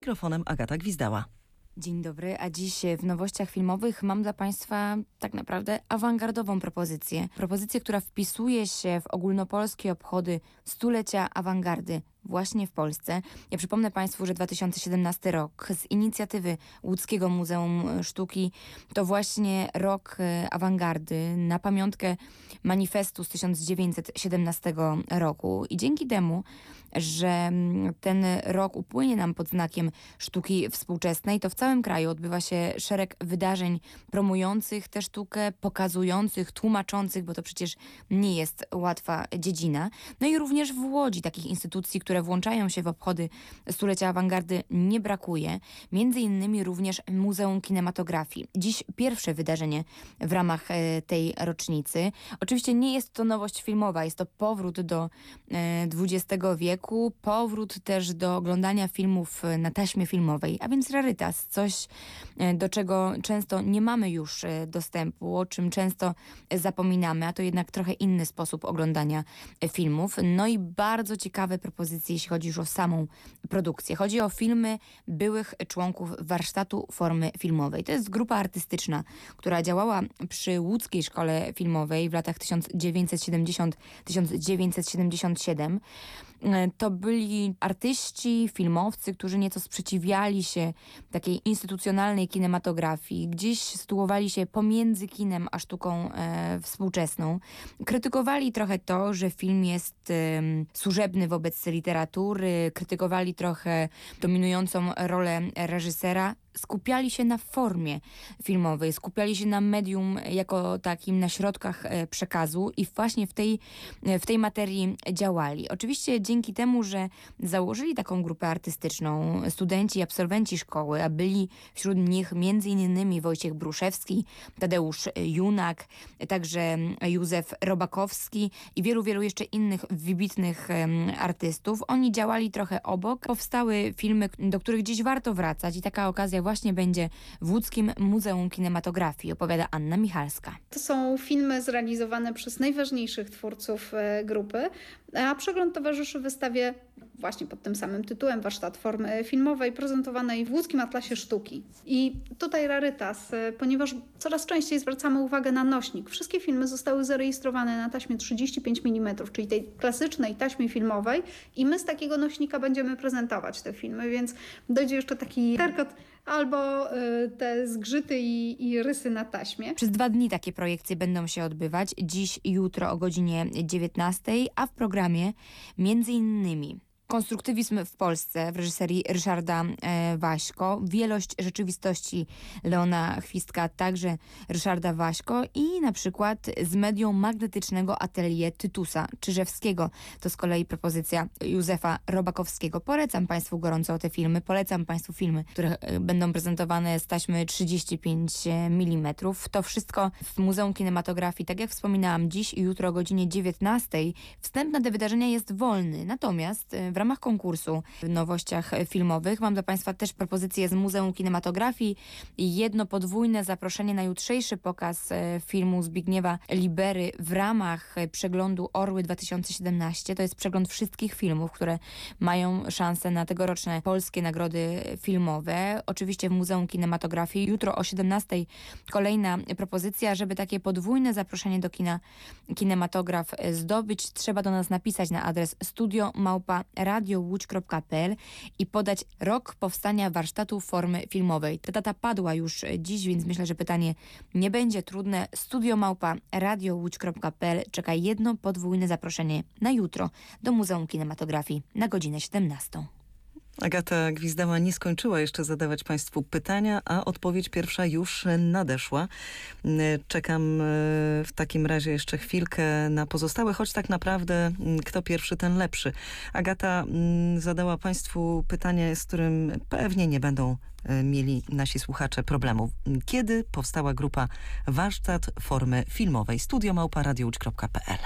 Mikrofonem Agata Gwizdała. Dzień dobry, a dziś w nowościach filmowych mam dla Państwa tak naprawdę awangardową propozycję. Propozycję, która wpisuje się w ogólnopolskie obchody stulecia awangardy właśnie w Polsce. Ja przypomnę Państwu, że 2017 rok z inicjatywy Łódzkiego Muzeum Sztuki to właśnie rok awangardy na pamiątkę manifestu z 1917 roku. I dzięki temu, że ten rok upłynie nam pod znakiem sztuki współczesnej, to w całym kraju odbywa się szereg wydarzeń promujących tę sztukę, pokazujących, tłumaczących, bo to przecież nie jest łatwa dziedzina. No i również w Łodzi takich instytucji, które włączają się w obchody stulecia awangardy, nie brakuje. Między innymi również Muzeum Kinematografii. Dziś pierwsze wydarzenie w ramach tej rocznicy. Oczywiście nie jest to nowość filmowa, jest to powrót do XX wieku, powrót też do oglądania filmów na taśmie filmowej, a więc rarytas, coś do czego często nie mamy już dostępu, o czym często zapominamy, a to jednak trochę inny sposób oglądania filmów. No i bardzo ciekawe propozycje, jeśli chodzi już o samą produkcję. Chodzi o filmy byłych członków warsztatu formy filmowej. To jest grupa artystyczna, która działała przy Łódzkiej Szkole Filmowej w latach 1970-1977. To byli artyści, filmowcy, którzy nieco sprzeciwiali się takiej instytucjonalnej kinematografii. Gdzieś sytuowali się pomiędzy kinem a sztuką współczesną. Krytykowali trochę to, że film jest służebny wobec literatury. Krytykowali trochę dominującą rolę reżysera. Skupiali się na formie filmowej, skupiali się na medium jako takim, na środkach przekazu i właśnie w tej materii działali. Oczywiście dzięki temu, że założyli taką grupę artystyczną studenci i absolwenci szkoły, a byli wśród nich m.in. Wojciech Bruszewski, Tadeusz Junak, także Józef Robakowski i wielu jeszcze innych wybitnych artystów. Oni działali trochę obok. Powstały filmy, do których dziś warto wracać i taka okazja właśnie będzie w Łódzkim Muzeum Kinematografii, opowiada Anna Michalska. To są filmy zrealizowane przez najważniejszych twórców grupy, a przegląd towarzyszy wystawie właśnie pod tym samym tytułem Warsztat Formy Filmowej, prezentowanej w Łódzkim Atlasie Sztuki. I tutaj rarytas, ponieważ coraz częściej zwracamy uwagę na nośnik. Wszystkie filmy zostały zarejestrowane na taśmie 35 mm, czyli tej klasycznej taśmie filmowej i my z takiego nośnika będziemy prezentować te filmy, więc dojdzie jeszcze taki terkot albo te zgrzyty i rysy na taśmie. Przez 2 dni takie projekcje będą się odbywać. Dziś i jutro o godzinie 19, a w programie między innymi konstruktywizm w Polsce w reżyserii Ryszarda Waśko, wielość rzeczywistości Leona Chwistka, także Ryszarda Waśko i na przykład z medium magnetycznego atelier Tytusa Czyżewskiego. To z kolei propozycja Józefa Robakowskiego. Polecam Państwu gorąco te filmy. Polecam Państwu filmy, które będą prezentowane z taśmy 35 mm. To wszystko w Muzeum Kinematografii. Tak jak wspominałam, dziś i jutro o godzinie 19. Wstęp na te wydarzenia jest wolny. Natomiast w ramach konkursu w nowościach filmowych mam dla Państwa też propozycję z Muzeum Kinematografii i jedno podwójne zaproszenie na jutrzejszy pokaz filmu Zbigniewa Libery w ramach przeglądu Orły 2017. To jest przegląd wszystkich filmów, które mają szansę na tegoroczne polskie nagrody filmowe. Oczywiście w Muzeum Kinematografii. Jutro o 17 kolejna propozycja. Żeby takie podwójne zaproszenie do kina Kinematograf zdobyć, trzeba do nas napisać na adres studio@radiołódź.pl i podać rok powstania warsztatu formy filmowej. Ta data padła już dziś, więc myślę, że pytanie nie będzie trudne. studio@radiołódź.pl czeka jedno podwójne zaproszenie na jutro do Muzeum Kinematografii na godzinę 17. Agata Gwizdała nie skończyła jeszcze zadawać Państwu pytania, a odpowiedź pierwsza już nadeszła. Czekam w takim razie jeszcze chwilkę na pozostałe, choć tak naprawdę kto pierwszy, ten lepszy. Agata zadała Państwu pytanie, z którym pewnie nie będą mieli nasi słuchacze problemów. Kiedy powstała grupa Warsztat Formy Filmowej? studio@radiołódź.pl